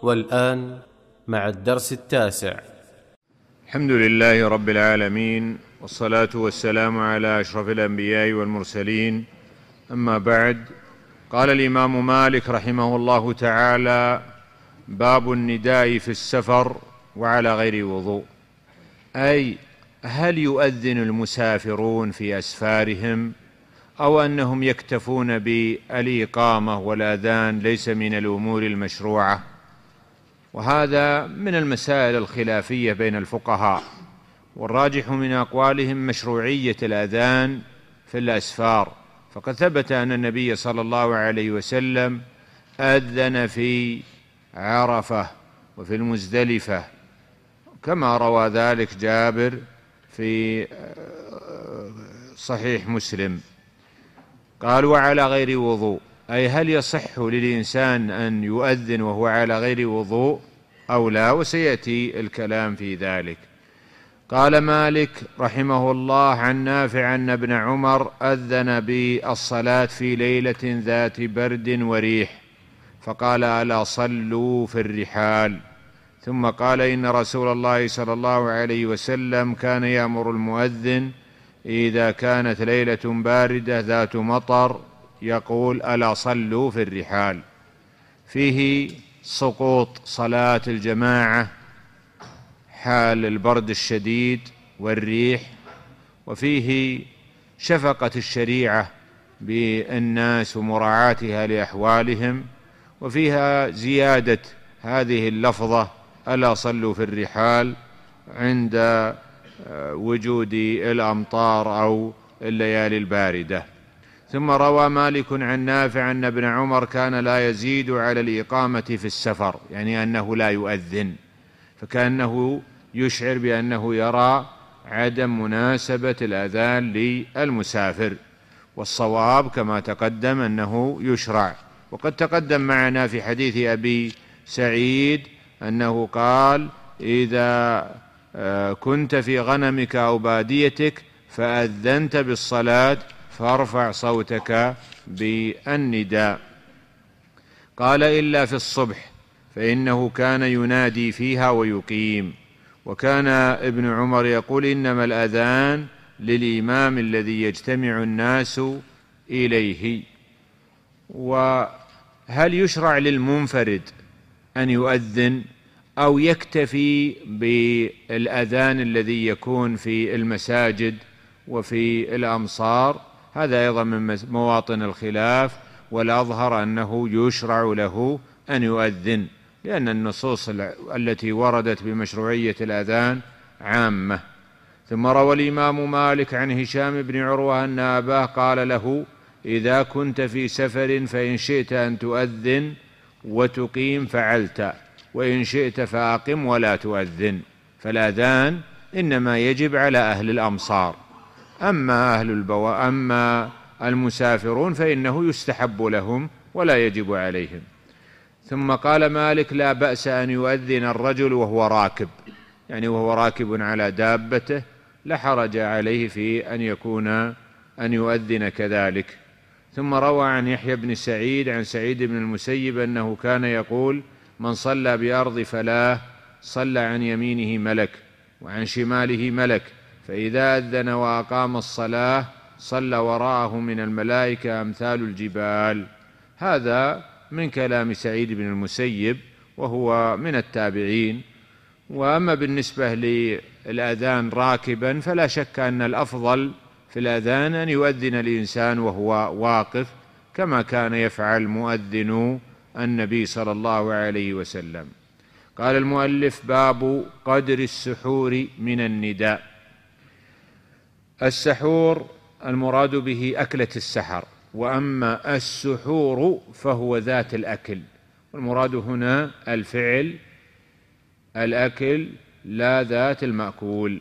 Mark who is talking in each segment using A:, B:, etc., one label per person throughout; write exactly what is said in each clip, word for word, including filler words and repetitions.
A: والآن مع الدرس التاسع.
B: الحمد لله رب العالمين، والصلاة والسلام على أشرف الأنبياء والمرسلين، أما بعد. قال الإمام مالك رحمه الله تعالى: باب النداء في السفر وعلى غير وضوء. أي هل يؤذن المسافرون في أسفارهم، أو أنهم يكتفون بالإقامة والأذان ليس من الأمور المشروعة؟ وهذا من المسائل الخلافية بين الفقهاء، والراجح من أقوالهم مشروعية الأذان في الأسفار، فقد ثبت أن النبي صلى الله عليه وسلم أذن في عرفة وفي المزدلفة، كما روى ذلك جابر في صحيح مسلم. قال: وعلى غير وضوء، أي هل يصح للإنسان أن يؤذن وهو على غير وضوء أو لا؟ وسيأتي الكلام في ذلك. قال مالك رحمه الله عن نافع أن ابن عمر أذن بالصلاة في ليلة ذات برد وريح، فقال: ألا صلوا في الرحال. ثم قال: إن رسول الله صلى الله عليه وسلم كان يأمر المؤذن إذا كانت ليلة باردة ذات مطر يقول: ألا صلوا في الرحال. فيه سقوط صلاة الجماعة حال البرد الشديد والريح، وفيه شفقة الشريعة بالناس ومراعاتها لأحوالهم، وفيها زيادة هذه اللفظة: ألا صلوا في الرحال، عند وجود الأمطار أو الليالي الباردة. ثم روى مالك عن نافع أن ابن عمر كان لا يزيد على الإقامة في السفر، يعني أنه لا يؤذن، فكأنه يشعر بأنه يرى عدم مناسبة الأذان للمسافر، والصواب كما تقدم أنه يشرع. وقد تقدم معنا في حديث أبي سعيد أنه قال: إذا كنت في غنمك أو باديتك فأذنت بالصلاة فارفع صوتك بالنداء. قال: إلا في الصبح فإنه كان ينادي فيها ويقيم. وكان ابن عمر يقول: إنما الأذان للإمام الذي يجتمع الناس إليه. وهل يشرع للمنفرد أن يؤذن أو يكتفي بالأذان الذي يكون في المساجد وفي الأمصار؟ هذا أيضا من مواطن الخلاف، والأظهر أنه يشرع له أن يؤذن، لأن النصوص التي وردت بمشروعية الأذان عامة. ثم روى الإمام مالك عن هشام بن عروة أن أباه قال له: إذا كنت في سفر فإن شئت أن تؤذن وتقيم فعلت، وإن شئت فأقم ولا تؤذن. فالأذان إنما يجب على أهل الأمصار، أما أهل البو... أما المسافرون فإنه يستحب لهم ولا يجب عليهم. ثم قال مالك: لا بأس أن يؤذن الرجل وهو راكب، يعني وهو راكب على دابته، لا حرج عليه في أن يكون أن يؤذن كذلك. ثم روى عن يحيى بن سعيد عن سعيد بن المسيب أنه كان يقول: من صلى بأرض فلاه صلى عن يمينه ملك وعن شماله ملك، فإذا أذن وأقام الصلاة صلى وراءه من الملائكة أمثال الجبال. هذا من كلام سعيد بن المسيب، وهو من التابعين. وأما بالنسبة للأذان راكبا فلا شك أن الأفضل في الأذان أن يؤذن الإنسان وهو واقف، كما كان يفعل مؤذن النبي صلى الله عليه وسلم. قال المؤلف: باب قدر السحور من النداء. السحور المراد به أكلة السحر، وأما السحور فهو ذات الأكل، والمراد هنا الفعل الأكل لا ذات المأكول.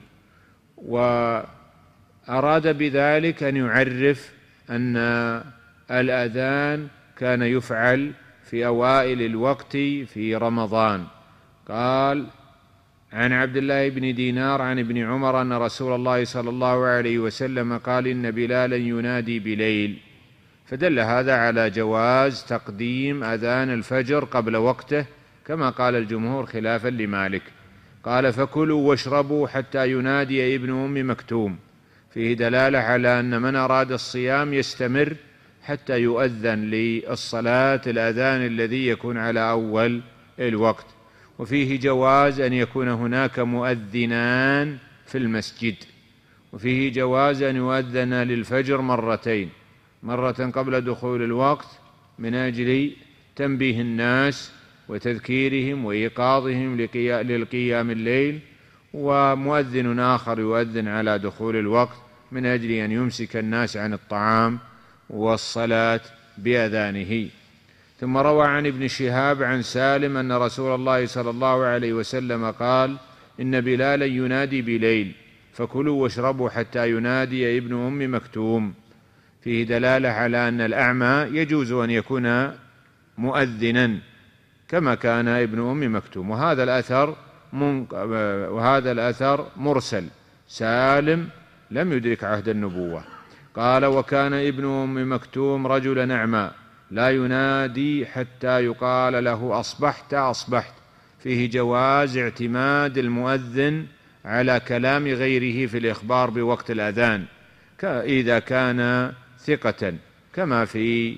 B: وأراد بذلك أن يعرف أن الأذان كان يفعل في أوائل الوقت في رمضان. قال: عن عبد الله بن دينار عن ابن عمر أن رسول الله صلى الله عليه وسلم قال: إن بلالا ينادي بليل، فدل هذا على جواز تقديم أذان الفجر قبل وقته كما قال الجمهور خلافا لمالك. قال فكلوا واشربوا حتى ينادي ابن أم مكتوم، فيه دلالة على أن من أراد الصيام يستمر حتى يؤذن للصلاة الأذان الذي يكون على أول الوقت. وفيه جواز أن يكون هناك مؤذنان في المسجد، وفيه جواز أن يؤذن للفجر مرتين، مرة قبل دخول الوقت من أجل تنبيه الناس وتذكيرهم وإيقاظهم للقيام الليل، ومؤذن آخر يؤذن على دخول الوقت من أجل أن يمسك الناس عن الطعام والصلاة بأذانه. ثم روى عن ابن شهاب عن سالم أن رسول الله صلى الله عليه وسلم قال إن بلالا ينادي بليل فكلوا واشربوا حتى ينادي ابن أم مكتوم، فيه دلالة على أن الأعمى يجوز أن يكون مؤذنا كما كان ابن أم مكتوم. وهذا الأثر وهذا الأثر مرسل، سالم لم يدرك عهد النبوة. قال وكان ابن أم مكتوم رجلا أعمى لا ينادي حتى يقال له أصبحت أصبحت، فيه جواز اعتماد المؤذن على كلام غيره في الإخبار بوقت الأذان إذا كان ثقة، كما في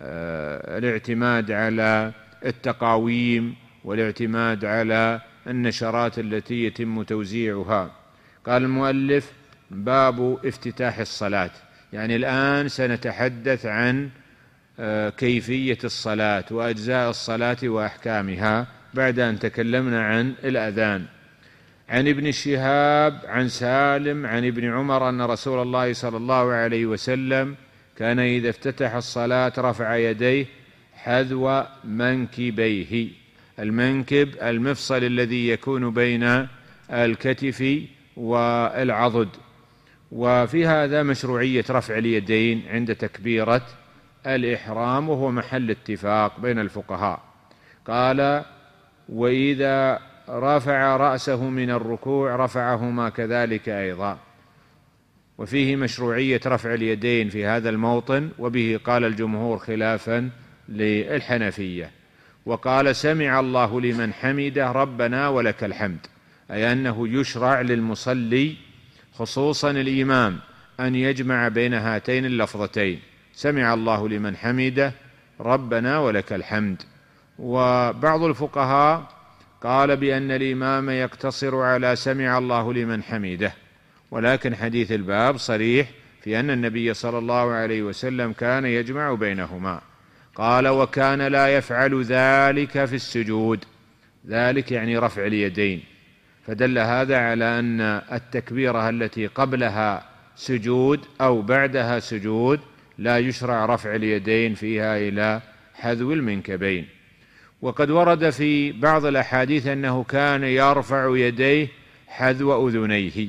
B: الاعتماد على التقاويم والاعتماد على النشرات التي يتم توزيعها. قال المؤلف باب افتتاح الصلاة، يعني الآن سنتحدث عن كيفية الصلاة وأجزاء الصلاة وأحكامها بعد أن تكلمنا عن الأذان. عن ابن شهاب عن سالم عن ابن عمر أن رسول الله صلى الله عليه وسلم كان إذا افتتح الصلاة رفع يديه حذو منكبيه، المنكب المفصل الذي يكون بين الكتف والعضد. وفي هذا مشروعية رفع اليدين عند تكبيرة الإحرام، وهو محل اتفاق بين الفقهاء. قال وإذا رفع رأسه من الركوع رفعهما كذلك أيضا، وفيه مشروعية رفع اليدين في هذا الموطن، وبه قال الجمهور خلافا للحنفية. وقال سمع الله لمن حمده ربنا ولك الحمد، أي أنه يشرع للمصلي خصوصا الإمام أن يجمع بين هاتين اللفظتين، سمع الله لمن حمده ربنا ولك الحمد. وبعض الفقهاء قال بأن الإمام يقتصر على سمع الله لمن حمده، ولكن حديث الباب صريح في أن النبي صلى الله عليه وسلم كان يجمع بينهما. قال وكان لا يفعل ذلك في السجود، ذلك يعني رفع اليدين، فدل هذا على أن التكبيرة التي قبلها سجود أو بعدها سجود لا يشرع رفع اليدين فيها إلى حذو المنكبين. وقد ورد في بعض الأحاديث أنه كان يرفع يديه حذو أذنيه،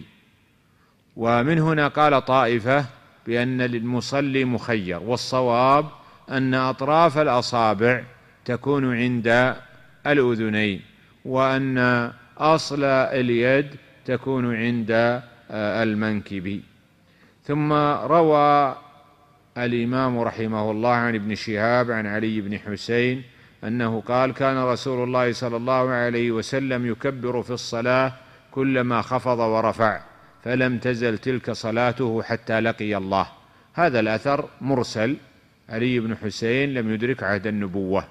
B: ومن هنا قال طائفة بأن للمصلي مخير، والصواب أن أطراف الأصابع تكون عند الأذنين، وأن أصل اليد تكون عند المنكب. ثم روى الإمام رحمه الله عن ابن شهاب عن علي بن حسين أنه قال كان رسول الله صلى الله عليه وسلم يكبر في الصلاة كلما خفض ورفع، فلم تزل تلك صلاته حتى لقي الله. هذا الأثر مرسل، علي بن حسين لم يدرك عهد النبوة.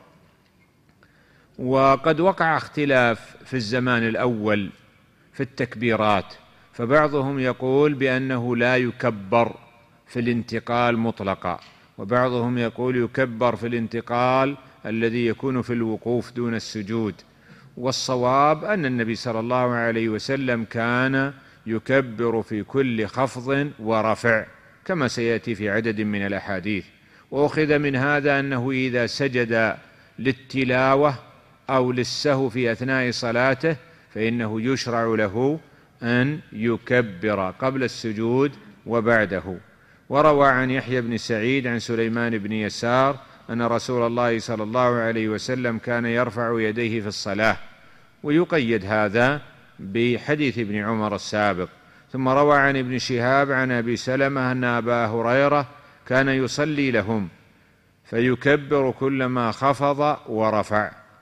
B: وقد وقع اختلاف في الزمان الأول في التكبيرات، فبعضهم يقول بأنه لا يكبر في الانتقال مطلقا، وبعضهم يقول يكبر في الانتقال الذي يكون في الوقوف دون السجود. والصواب أن النبي صلى الله عليه وسلم كان يكبر في كل خفض ورفع كما سيأتي في عدد من الأحاديث. وأخذ من هذا أنه إذا سجد للتلاوة أو للسهو في أثناء صلاته فإنه يشرع له أن يكبر قبل السجود وبعده. وروى عن يحيى بن سعيد عن سليمان بن يسار أن رسول الله صلى الله عليه وسلم كان يرفع يديه في الصلاة، ويقيد هذا بحديث ابن عمر السابق. ثم روى عن ابن شهاب عن أبي سلمة أن أبا هريرة كان يصلي لهم فيكبر كلما خفض ورفع،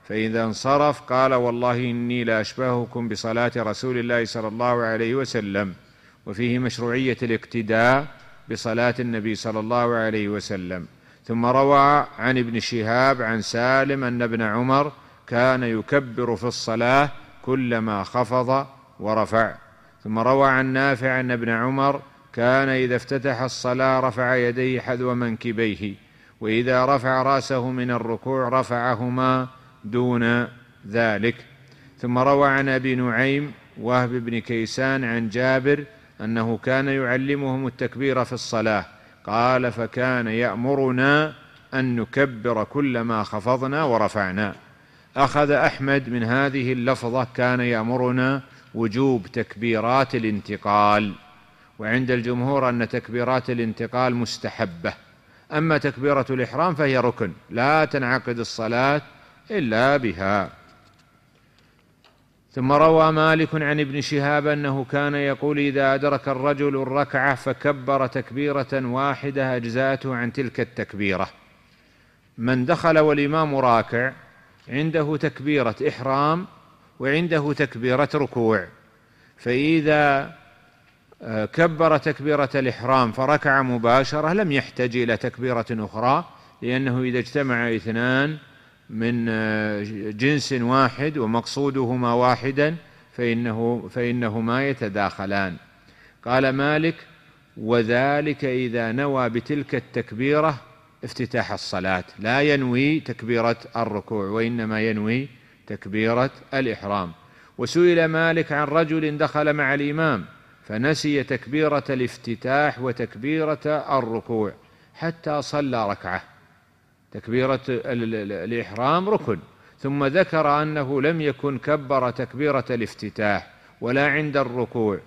B: فإذا انصرف قال: والله إني لأشبهكم بصلاة رسول الله صلى الله عليه وسلم. وفيه مشروعية الاقتداء بصلاة النبي صلى الله عليه وسلم. ثم روى عن ابن شهاب عن سالم أن ابن عمر كان يكبر في الصلاة كلما خفض ورفع. ثم روى عن نافع أن ابن عمر كان إذا افتتح الصلاة رفع يديه حذو منكبيه، وإذا رفع رأسه من الركوع رفعهما دون ذلك. ثم روى عن أبي نعيم وهب بن كيسان عن جابر أنه كان يعلمهم التكبير في الصلاة، قال: فكان يأمرنا أن نكبر كلما خفضنا ورفعنا. أخذ أحمد من هذه اللفظة كان يأمرنا وجوب تكبيرات الانتقال، وعند الجمهور أن تكبيرات الانتقال مستحبة، أما تكبيرة الإحرام فهي ركن لا تنعقد الصلاة إلا بها. ثم روى مالك عن ابن شهاب أنه كان يقول: إذا أدرك الرجل الركعة فكبر تكبيرة واحدة أجزاته عن تلك التكبيرة. من دخل والإمام راكع عنده تكبيرة إحرام وعنده تكبيرة ركوع، فإذا كبر تكبيرة الإحرام فركع مباشرة لم يحتاج إلى تكبيرة أخرى، لأنه إذا اجتمع اثنان من جنس واحد ومقصودهما واحدا فإنه فإنهما يتداخلان. قال مالك: وذلك إذا نوى بتلك التكبيرة افتتاح الصلاة، لا ينوي تكبيرة الركوع وإنما ينوي تكبيرة الإحرام. وسئل مالك عن رجل دخل مع الإمام فنسي تكبيرة الافتتاح وتكبيرة الركوع حتى صلى ركعة. تكبيرة الإحرام ركن، ثم ذكر أنه لم يكن كبر تكبيرة الافتتاح ولا عند الركوع،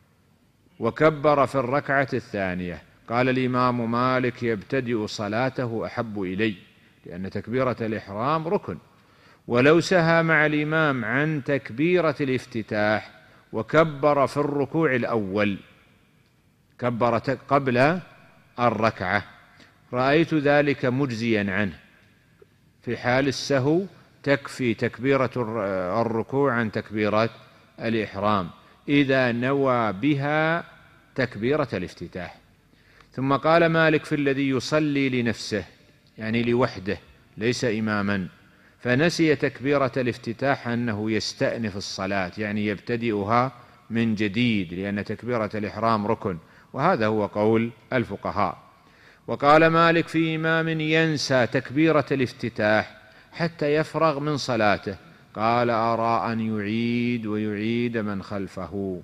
B: وكبر في الركعة الثانية. قال الإمام مالك: يبتدئ صلاته أحب إلي، لأن تكبيرة الإحرام ركن. ولو سهى مع الإمام عن تكبيرة الافتتاح وكبر في الركوع الأول، كبر قبل الركعة، رأيت ذلك مجزيا عنه. في حال السهو تكفي تكبيرة الركوع عن تكبيرة الإحرام إذا نوى بها تكبيرة الافتتاح. ثم قال مالك: في الذي يصلي لنفسه، يعني لوحده ليس إماما، فنسي تكبيرة الافتتاح أنه يستأنف الصلاة، يعني يبتدئها من جديد، لأن تكبيرة الإحرام ركن، وهذا هو قول الفقهاء. وقال مالك: في إمام ينسى تكبيرة الافتتاح حتى يفرغ من صلاته، قال: أرى أن يعيد ويعيد من خلفه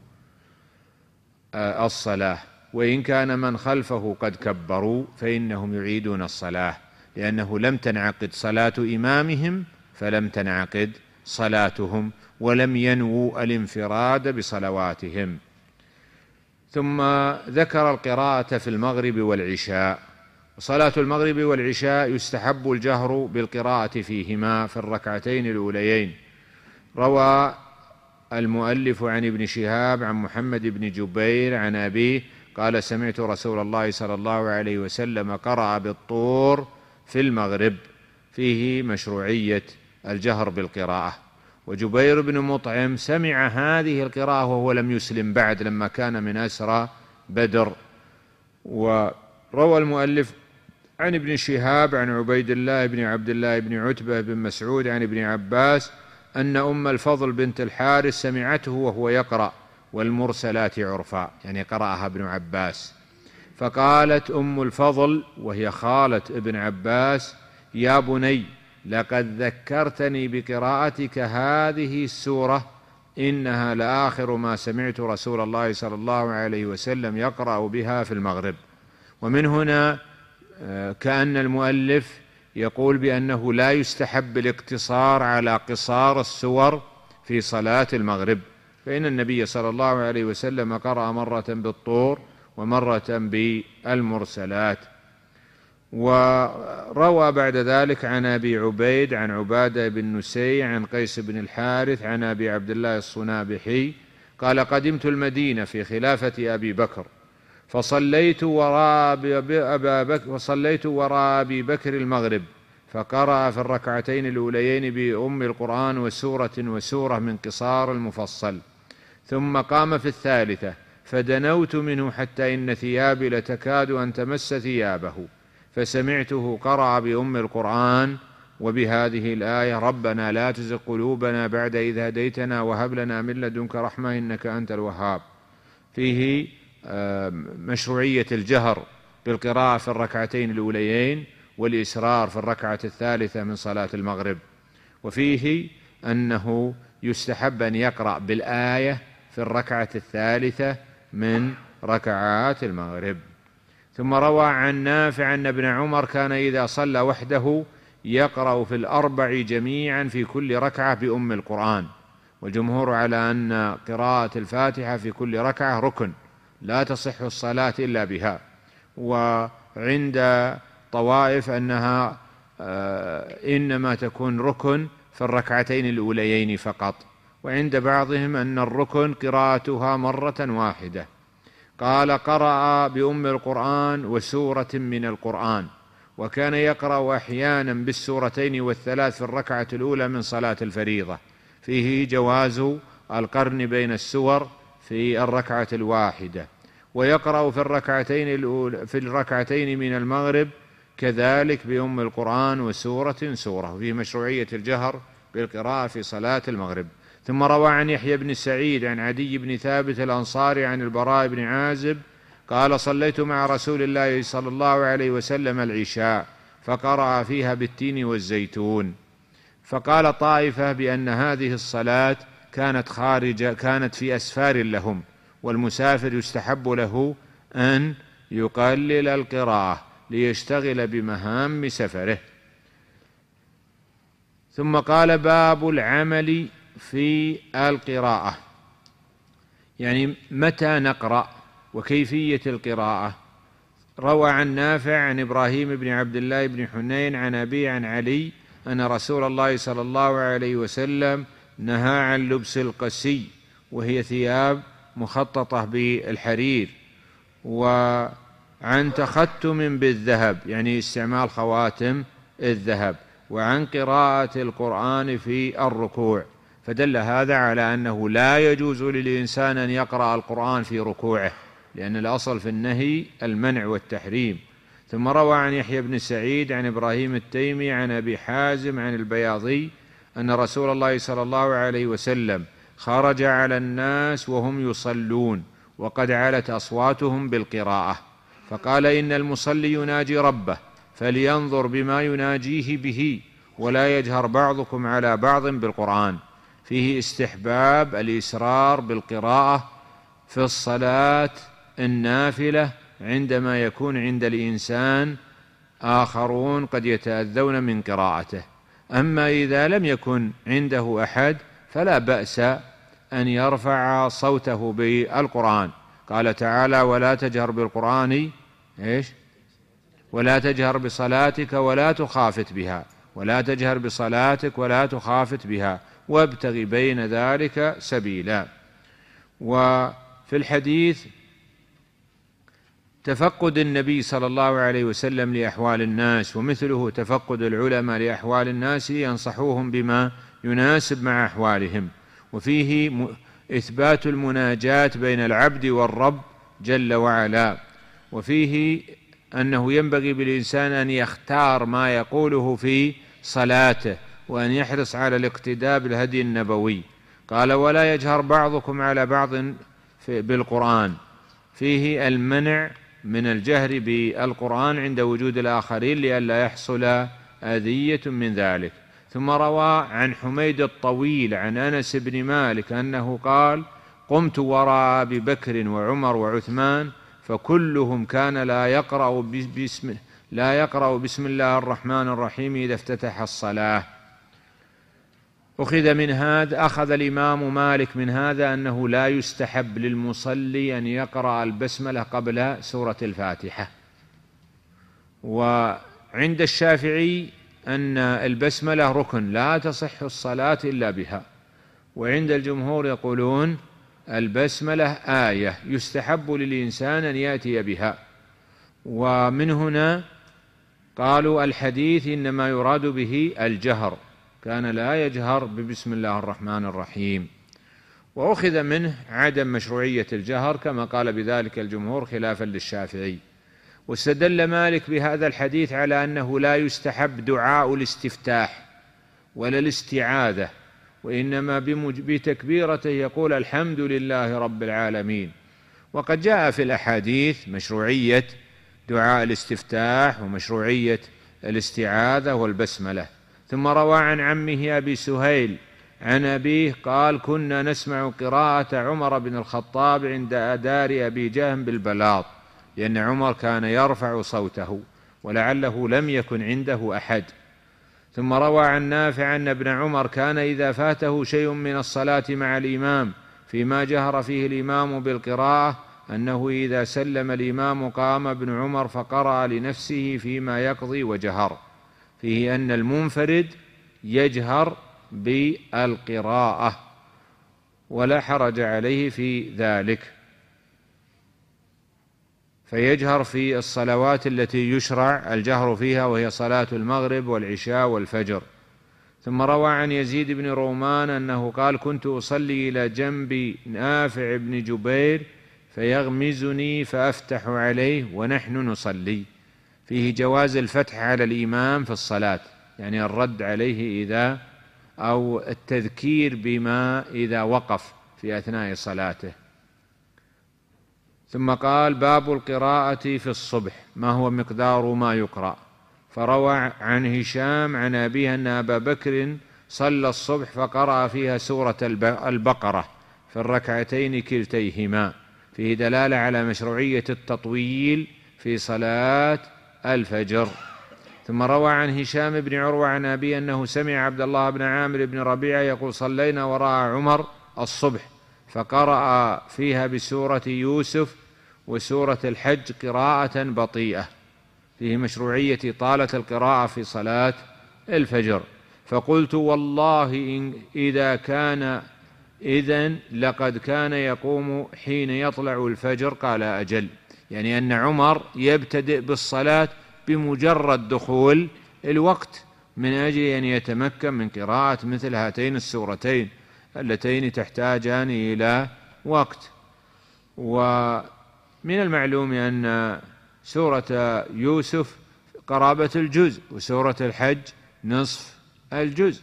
B: الصلاة، وإن كان من خلفه قد كبروا فإنهم يعيدون الصلاة، لأنه لم تنعقد صلاة إمامهم فلم تنعقد صلاتهم، ولم ينووا الانفراد بصلواتهم. ثم ذكر القراءة في المغرب والعشاء. صلاة المغرب والعشاء يستحب الجهر بالقراءة فيهما في الركعتين الأوليين. روى المؤلف عن ابن شهاب عن محمد بن جبير عن أبيه قال: سمعت رسول الله صلى الله عليه وسلم قرأ بالطور في المغرب، فيه مشروعية الجهر بالقراءة. وجبير بن مطعم سمع هذه القراءة وهو لم يسلم بعد، لما كان من أسرى بدر. وروى المؤلف عن ابن شهاب عن عبيد الله بن عبد الله بن عتبة بن مسعود عن ابن عباس أن أم الفضل بنت الحارث سمعته وهو يقرأ والمرسلات عرفا، يعني قرأها ابن عباس، فقالت أم الفضل وهي خالة ابن عباس: يا بني، لقد ذكرتني بقراءتك هذه السورة، إنها لآخر ما سمعت رسول الله صلى الله عليه وسلم يقرأ بها في المغرب. ومن هنا كأن المؤلف يقول بأنه لا يستحب الاقتصار على قصار السور في صلاة المغرب، فإن النبي صلى الله عليه وسلم قرأ مرة بالطور ومرة بالمرسلات. وروى بعد ذلك عن أبي عبيد عن عبادة بن نسيع عن قيس بن الحارث عن أبي عبد الله الصنابحي قال: قدمت المدينة في خلافة أبي بكر، فصليت وراء أبي بكر, فصليت وراء أبي بكر المغرب، فقرأ في الركعتين الأوليين بأم القرآن وسورة وسورة من قصار المفصل، ثم قام في الثالثة فدنوت منه حتى إن ثيابي لتكاد أن تمس ثيابه، فسمعته قرأ بأم القرآن وبهذه الآية: ربنا لا تزغ قلوبنا بعد إذ هديتنا وهب لنا من لدنك رحمة إنك أنت الوهاب. فيه مشروعية الجهر بالقراءة في الركعتين الأوليين والإسرار في الركعة الثالثة من صلاة المغرب، وفيه أنه يستحب أن يقرأ بالآية في الركعة الثالثة من ركعات المغرب. ثم روى عن نافع أن ابن عمر كان إذا صلى وحده يقرأ في الأربع جميعا في كل ركعة بأم القرآن، والجمهور على أن قراءة الفاتحة في كل ركعة ركن لا تصح الصلاة إلا بها، وعند طوائف أنها إنما تكون ركن في الركعتين الأوليين فقط، وعند بعضهم أن الركن قراءتها مرة واحدة. قال: قرأ بأم القرآن وسورة من القرآن، وكان يقرأ أحيانا بالسورتين والثلاث في الركعة الأولى من صلاة الفريضة. فيه جواز القرن بين السور في الركعة الواحدة، ويقرأ في الركعتين الأولى في الركعتين من المغرب كذلك بأم القرآن وسورة سورة، وفيه مشروعية الجهر بالقراءة في صلاة المغرب. ثم روى عن يحيى بن سعيد عن عدي بن ثابت الأنصاري عن البراء بن عازب قال: صليت مع رسول الله صلى الله عليه وسلم العشاء فقرأ فيها بالتين والزيتون. فقال طائفة بأن هذه الصلاة كانت خارج كانت في أسفار لهم، والمسافر يستحب له أن يقلل القراءة ليشتغل بمهام سفره. ثم قال: باب العمل في القراءة، يعني متى نقرأ وكيفية القراءة. روى عن نافع عن إبراهيم بن عبد الله بن حنين عن أبي عن علي أن رسول الله صلى الله عليه وسلم نهى عن لبس القسي، وهي ثياب مخططة بالحرير، وعن تختم بالذهب، يعني استعمال خواتم الذهب، وعن قراءة القرآن في الركوع. فدل هذا على أنه لا يجوز للإنسان أن يقرأ القرآن في ركوعه، لأن الأصل في النهي المنع والتحريم. ثم روى عن يحيى بن سعيد عن إبراهيم التيمي عن أبي حازم عن البياضي أن رسول الله صلى الله عليه وسلم خرج على الناس وهم يصلون وقد علت أصواتهم بالقراءة، فقال: إن المصلي يناجي ربه فلينظر بما يناجيه به، ولا يجهر بعضكم على بعض بالقرآن. فيه استحباب الإسرار بالقراءة في الصلاة النافلة عندما يكون عند الإنسان آخرون قد يتأذون من قراءته. أما إذا لم يكن عنده أحد فلا بأس أن يرفع صوته بالقرآن. قال تعالى: ولا تجهر بالقرآن إيش؟ ولا تجهر بصلاتك ولا تخافت بها، ولا تجهر بصلاتك ولا تخافت بها وابتغ بين ذلك سبيلا. وفي الحديث تفقد النبي صلى الله عليه وسلم لأحوال الناس، ومثله تفقد العلماء لأحوال الناس ينصحوهم بما يناسب مع أحوالهم. وفيه إثبات المناجاة بين العبد والرب جل وعلا، وفيه أنه ينبغي بالإنسان أن يختار ما يقوله في صلاته، وأن يحرص على الاقتداء بالهدي النبوي. قال: ولا يجهر بعضكم على بعض بالقرآن. فيه المنع من الجهر بالقرآن عند وجود الآخرين لئلا يحصل أذية من ذلك. ثم روى عن حميد الطويل عن أنس بن مالك أنه قال: قمت وراء أبي بكر وعمر وعثمان فكلهم كان لا يقرأ بسم لا يقرأ بسم الله الرحمن الرحيم إذا افتتح الصلاة. أخذ من هذا أخذ الإمام مالك من هذا أنه لا يستحب للمصلي أن يقرأ البسملة قبل سورة الفاتحة. وعند الشافعي أن البسملة ركن لا تصح الصلاة إلا بها، وعند الجمهور يقولون البسملة آية يستحب للإنسان أن يأتي بها. ومن هنا قالوا الحديث إنما يراد به الجهر، كان لا يجهر ببسم الله الرحمن الرحيم، وأخذ منه عدم مشروعية الجهر كما قال بذلك الجمهور خلافا للشافعي. واستدل مالك بهذا الحديث على أنه لا يستحب دعاء الاستفتاح ولا الاستعاذة، وإنما بتكبيرته يقول الحمد لله رب العالمين. وقد جاء في الأحاديث مشروعية دعاء الاستفتاح ومشروعية الاستعاذة والبسملة. ثم روى عن عمه أبي سهيل عن أبيه قال كنا نسمع قراءة عمر بن الخطاب عند دار أبي جهم بالبلاط، لأن عمر كان يرفع صوته ولعله لم يكن عنده أحد. ثم روى عن نافع أن ابن عمر كان إذا فاته شيء من الصلاة مع الإمام فيما جهر فيه الإمام بالقراءة أنه إذا سلم الإمام قام ابن عمر فقرأ لنفسه فيما يقضي وجهر، فيه أن المنفرد يجهر بالقراءة ولا حرج عليه في ذلك، فيجهر في الصلوات التي يشرع الجهر فيها وهي صلاة المغرب والعشاء والفجر. ثم روى عن يزيد بن رومان أنه قال كنت أصلي إلى جنب نافع بن جبير فيغمزني فأفتح عليه ونحن نصلي، فيه جواز الفتح على الإمام في الصلاة، يعني الرد عليه إذا أو التذكير بما إذا وقف في أثناء صلاته. ثم قال باب القراءة في الصبح، ما هو مقدار ما يقرأ. فروى عن هشام عن أبيه أن أبا بكر صلى الصبح فقرأ فيها سورة البقرة في الركعتين كلتيهما، فيه دلالة على مشروعية التطويل في صلاة الفجر. ثم روى عن هشام بن عروة عن أبيه أنه سمع عبد الله بن عامر بن ربيعة يقول صلينا وراء عمر الصبح فقرأ فيها بسورة يوسف وسورة الحج قراءة بطيئة، فيه مشروعية طالة القراءة في صلاة الفجر. فقلت والله إن إذا كان إذن لقد كان يقوم حين يطلع الفجر. قال أجل، يعني أن عمر يبتدئ بالصلاة بمجرد دخول الوقت من أجل أن يتمكن من قراءة مثل هاتين السورتين اللتين تحتاجان إلى وقت. ومن المعلوم أن سورة يوسف قرابة الجزء وسورة الحج نصف الجزء.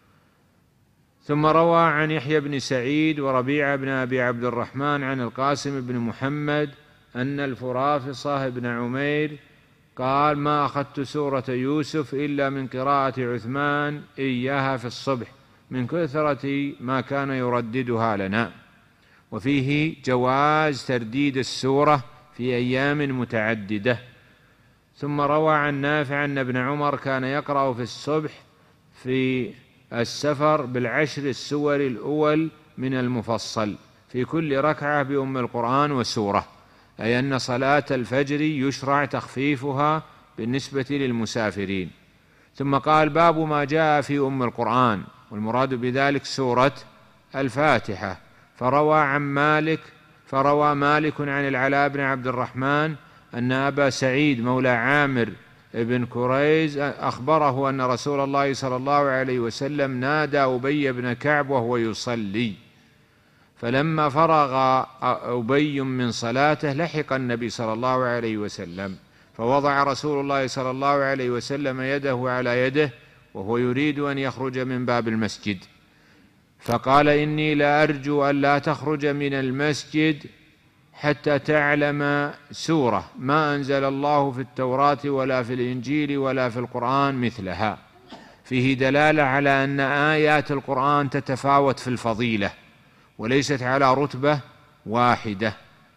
B: ثم روى عن يحيى بن سعيد وربيعة بن أبي عبد الرحمن عن القاسم بن محمد أن الفرافصة بن عمير قال ما أخذت سورة يوسف إلا من قراءة عثمان إياها في الصبح من كثرة ما كان يرددها لنا. وفيه جواز ترديد السورة في أيام متعددة. ثم روى عن نافع أن ابن عمر كان يقرأ في الصبح في السفر بالعشر السور الأول من المفصل في كل ركعة بأم القرآن وسورة، أي أن صلاة الفجر يشرع تخفيفها بالنسبة للمسافرين. ثم قال باب ما جاء في أم القرآن، والمراد بذلك سورة الفاتحة. فروى عن مالك فروى مالك عن العلاء بن عبد الرحمن أن أبا سعيد مولى عامر ابن كريز أخبره أن رسول الله صلى الله عليه وسلم نادى أبي بن كعب وهو يصلي، فلما فرغ أبي من صلاته لحق النبي صلى الله عليه وسلم، فوضع رسول الله صلى الله عليه وسلم يده على يده وهو يريد أن يخرج من باب المسجد، فقال إني لأرجو أن لا تخرج من المسجد حتى تعلم سورة ما أنزل الله في التوراة ولا في الإنجيل ولا في القرآن مثلها، فيه دلالة على أن آيات القرآن تتفاوت في الفضيلة وليست على رتبة واحدة.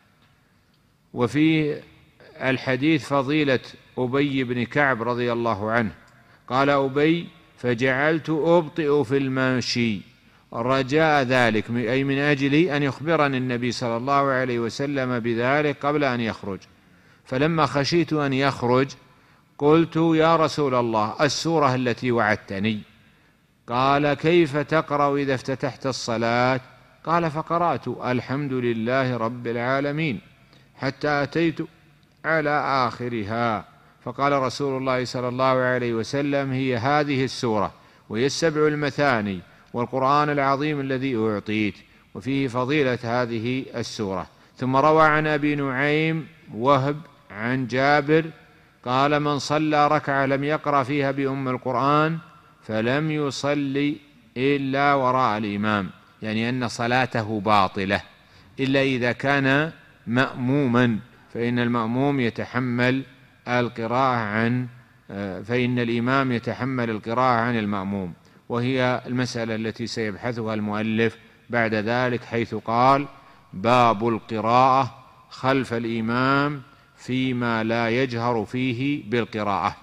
B: وفي الحديث فضيلة أبي بن كعب رضي الله عنه قال أبي فجعلت أبطئ في المشي رجاء ذلك، أي من أجل أن يخبرني النبي صلى الله عليه وسلم بذلك قبل أن يخرج، فلما خشيت أن يخرج قلت يا رسول الله السورة التي وعدتني. قال كيف تقرأ إذا افتتحت الصلاة؟ قال فقرأت الحمد لله رب العالمين حتى أتيت على آخرها فقال رسول الله صلى الله عليه وسلم: هي هذه السورة، وهي السبع المثاني والقرآن العظيم الذي أعطيت، وفيه فضيلة هذه السورة. ثم روى عن أبي نعيم وهب عن جابر قال: من صلى ركعة لم يقرأ فيها بأم القرآن فلم يصلي إلا وراء الإمام، يعني أن صلاته باطلة، إلا إذا كان مأموما، فإن المأموم يتحمل القراءة عن فإن الإمام يتحمل القراءة عن المأموم، وهي المسألة التي سيبحثها المؤلف بعد ذلك، حيث قال: باب القراءة خلف الإمام فيما لا يجهر فيه بالقراءة.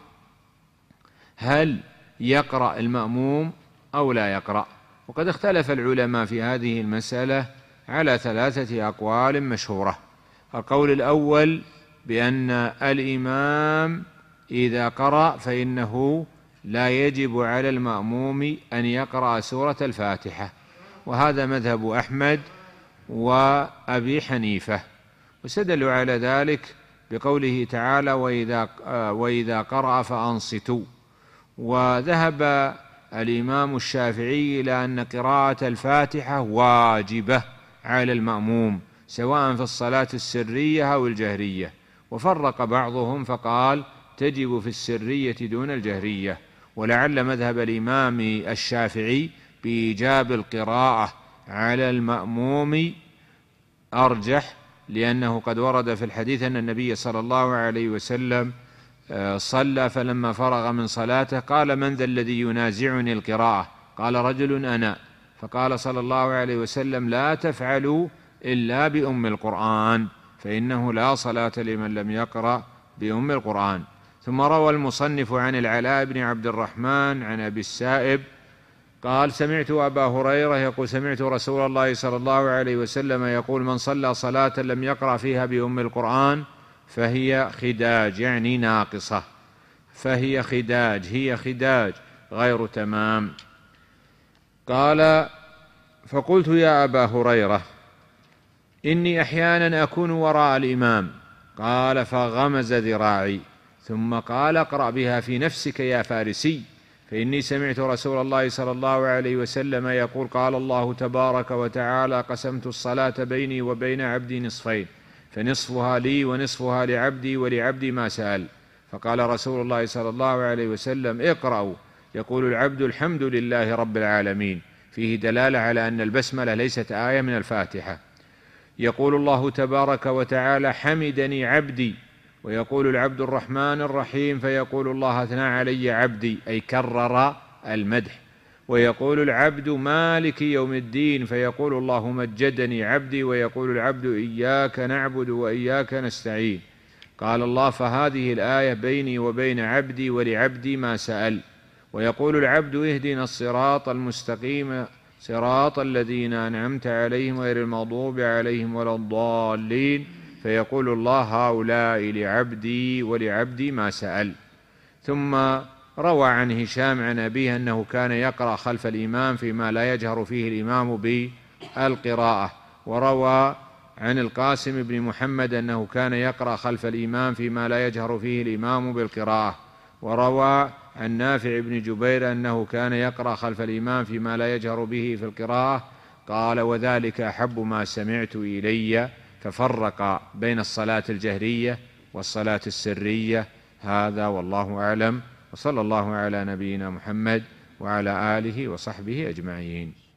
B: هل يقرأ المأموم أو لا يقرأ؟ وقد اختلف العلماء في هذه المسألة على ثلاثة أقوال مشهورة. القول الأول بأن الإمام إذا قرأ فإنه لا يجب على المأموم أن يقرأ سورة الفاتحة، وهذا مذهب أحمد وأبي حنيفة، واستدلوا على ذلك بقوله تعالى: وإذا, وإذا قرأ فأنصتوا. وذهب الإمام الشافعي إلى أن قراءة الفاتحة واجبة على المأموم سواء في الصلاة السرية أو الجهرية، وفرق بعضهم فقال: تجب في السرية دون الجهرية. ولعل مذهب الإمام الشافعي بإيجاب القراءة على المأموم أرجح، لأنه قد ورد في الحديث أن النبي صلى الله عليه وسلم صلى فلما فرغ من صلاته قال: من ذا الذي ينازعني القراءة؟ قال: رجل أنا. فقال صلى الله عليه وسلم: لا تفعلوا إلا بأم القرآن، فإنه لا صلاة لمن لم يقرأ بأم القرآن. ثم روى المصنف عن العلاء بن عبد الرحمن عن أبي السائب قال: سمعت أبا هريرة يقول: سمعت رسول الله صلى الله عليه وسلم يقول: من صلى صلاة لم يقرأ فيها بأم القرآن فهي خداج، يعني ناقصة، فهي خداج هي خداج غير تمام. قال: فقلت: يا أبا هريرة، إني أحيانا أكون وراء الإمام. قال: فغمز ذراعي، ثم قال: اقرأ بها في نفسك يا فارسي، فإني سمعت رسول الله صلى الله عليه وسلم يقول: قال الله تبارك وتعالى: قسمت الصلاة بيني وبين عبدي نصفين، فنصفها لي ونصفها لعبدي ولعبدي ما سأل. فقال رسول الله صلى الله عليه وسلم: اقرأوا. يقول العبد: الحمد لله رب العالمين، فيه دلالة على أن البسملة ليست آية من الفاتحة. يقول الله تبارك وتعالى: حمدني عبدي. ويقول العبد: الرحمن الرحيم، فيقول الله: أثنى علي عبدي، أي كرر المدح. ويقول العبد: مالك يوم الدين، فيقول الله: مجدني عبدي. ويقول العبد: إياك نعبد وإياك نستعين. قال الله: فهذه الآية بيني وبين عبدي ولعبدي ما سأل. ويقول العبد: اهدنا الصراط المستقيم صراط الذين أنعمت عليهم غير المغضوب عليهم ولا الضالين. فيقول الله: هؤلاء لعبدي ولعبدي ما سأل. ثم روى عن هشام عن أبيه أنه كان يقرأ خلف الإمام فيما لا يجهر فيه الإمام بالقراءة. وروى عن القاسم بن محمد أنه كان يقرأ خلف الإمام فيما لا يجهر فيه الإمام بالقراءة. وروى عن نافع بن جبير أنه كان يقرأ خلف الإمام فيما لا يجهر به في القراءة. قال: وذلك أحب ما سمعت إلي. ففرق بين الصلاة الجهرية والصلاة السرية. هذا والله أعلم، وصلى الله على نبينا محمد وعلى آله وصحبه أجمعين.